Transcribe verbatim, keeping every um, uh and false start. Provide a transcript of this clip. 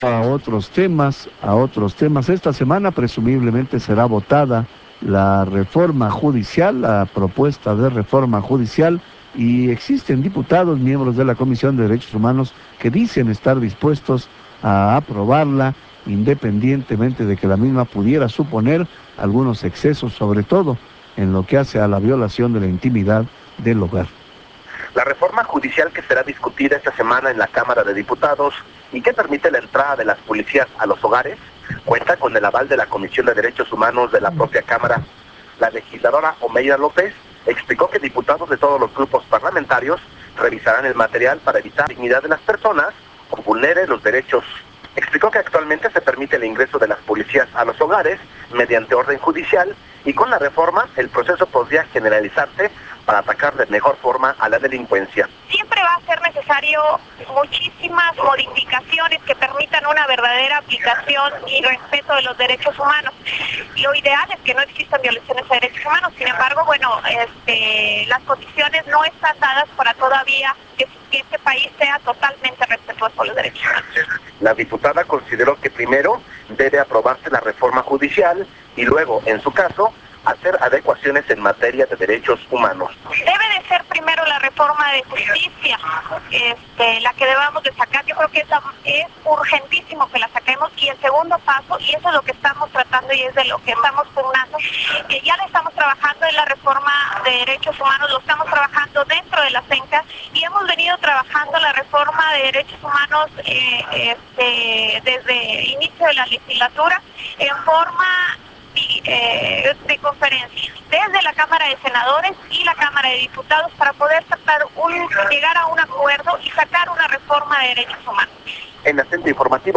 a otros temas, a otros temas. Esta semana presumiblemente será votada la reforma judicial, la propuesta de reforma judicial, y existen diputados, miembros de la Comisión de Derechos Humanos, que dicen estar dispuestos a aprobarla, independientemente de que la misma pudiera suponer algunos excesos, sobre todo en lo que hace a la violación de la intimidad del hogar. La reforma judicial que será discutida esta semana en la Cámara de Diputados y que permite la entrada de las policías a los hogares, cuenta con el aval de la Comisión de Derechos Humanos de la propia Cámara. La legisladora Omeira López explicó que diputados de todos los grupos parlamentarios revisarán el material para evitar la dignidad de las personas o vulnere los derechos. Explicó que actualmente se permite el ingreso de las policías a los hogares mediante orden judicial y con la reforma el proceso podría generalizarse para atacar de mejor forma a la delincuencia. Siempre va a ser necesario muchísimas modificaciones que permitan una verdadera aplicación y respeto de los derechos humanos. Lo ideal es que no existan violaciones a derechos humanos, sin embargo, bueno, este, las condiciones no están dadas para todavía que, que este país sea totalmente respetuoso de los derechos humanos. La diputada consideró que primero debe aprobarse la reforma judicial y luego, en su caso, hacer adecuaciones en materia de derechos humanos. Debe de ser primero la reforma de justicia, este, la que debamos de sacar. Yo creo que esa es urgentísimo que la saquemos, y el segundo paso, y eso es lo que estamos tratando y es de lo que estamos pugnando, que ya la estamos trabajando en la reforma de derechos humanos, lo estamos trabajando dentro de la CENCA y hemos venido trabajando la reforma de derechos humanos eh, este, desde el inicio de la legislatura en forma Eh, de conferencias desde la Cámara de Senadores y la Cámara de Diputados para poder tratar un, llegar a un acuerdo y sacar una reforma de derechos humanos. En el centro informativo